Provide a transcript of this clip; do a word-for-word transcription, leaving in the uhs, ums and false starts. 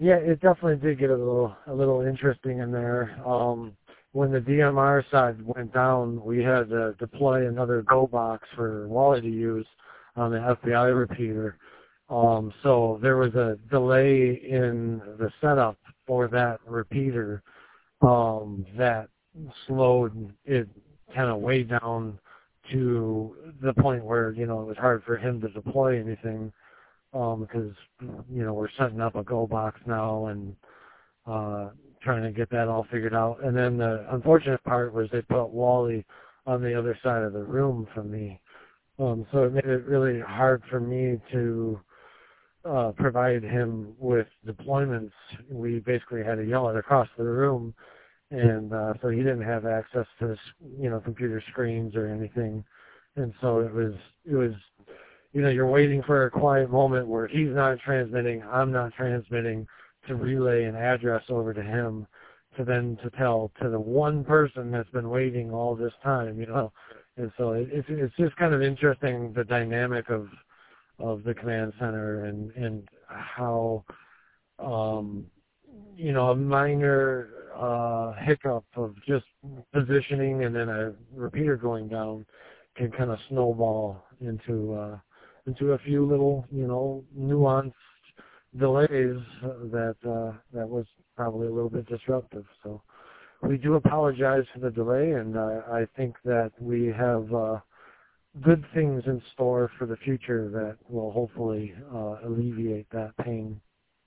Yeah, it definitely did get a little a little interesting in there. Um, when the D M R side went down, we had to deploy another Go box for Wally to use on the F B I repeater. Um, so there was a delay in the setup for that repeater um, that slowed it kind of way down to the point where, you know, it was hard for him to deploy anything because, you know, we're setting up a Go box now and uh, trying to get that all figured out. And then the unfortunate part was they put Wally on the other side of the room from me. Um, so it made it really hard for me to uh, provide him with deployments. We basically had to yell it across the room, and uh, so he didn't have access to, you know, computer screens or anything. And so it was, it was, you know, you're waiting for a quiet moment where he's not transmitting, I'm not transmitting, to relay an address over to him, to then to tell to the one person that's been waiting all this time, you know. And so it, it's it's just kind of interesting, the dynamic of of the command center and and how um, you know, a minor uh, hiccup of just positioning and then a repeater going down can kind of snowball into uh, into a few little, you know, nuanced delays that uh, that was probably a little bit disruptive. So we do apologize for the delay, and uh, I think that we have uh, good things in store for the future that will hopefully uh, alleviate that pain.